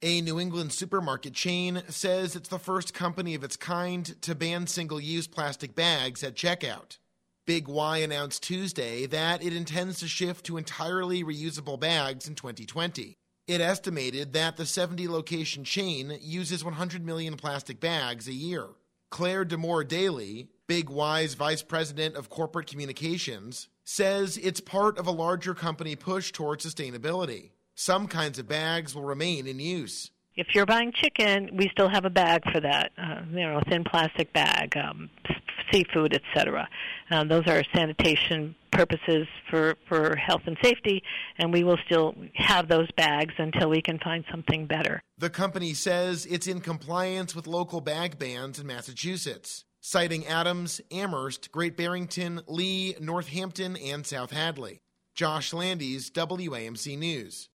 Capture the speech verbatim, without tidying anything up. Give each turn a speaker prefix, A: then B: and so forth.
A: A New England supermarket chain says it's the first company of its kind to ban single-use plastic bags at checkout. Big Y announced Tuesday that it intends to shift to entirely reusable bags in twenty twenty. It estimated that the seventy-location chain uses one hundred million plastic bags a year. Claire Demore Daly, Big Y's vice president of corporate communications, says it's part of a larger company push towards sustainability. Some kinds of bags will remain in use.
B: If you're buying chicken, we still have a bag for that, uh, you know, a thin plastic bag, um, seafood, et cetera. Uh, those are sanitation purposes for, for health and safety, and we will still have those bags until we can find something better.
A: The company says it's in compliance with local bag bans in Massachusetts, citing Adams, Amherst, Great Barrington, Lee, Northampton, and South Hadley. Josh Landis, W A M C News.